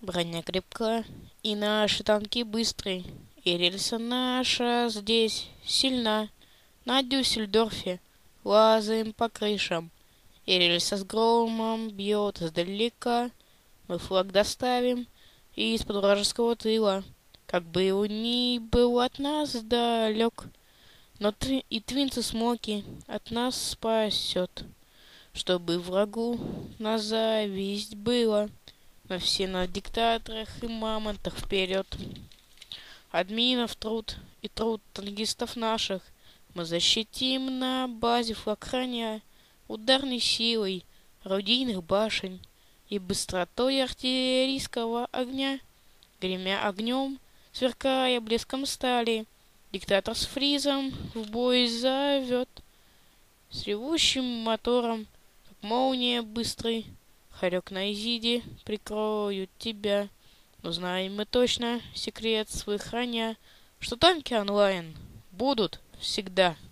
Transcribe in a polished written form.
Броня крепка, и наши танки быстрые, и рельса наша здесь сильна. На Дюссельдорфе лазаем по крышам, и рельса с громом бьет издалека. Мы флаг доставим из-под вражеского тыла, как бы его ни был от нас далек. Но и Твинс и Смоки от нас спасет, чтобы врагу на зависть было. На все на диктаторах и мамонтах вперед. Админов труд и труд танкистов наших мы защитим на базе, флаг храня ударной силой орудийных башен и быстротой артиллерийского огня. Гремя огнем, сверкая блеском стали, диктатор с фризом в бой зовет. С ревущим мотором, как молния быстрый, Харек на Изиде прикроют тебя. Но знаем мы точно, секрет свой храня, что танки онлайн будут всегда.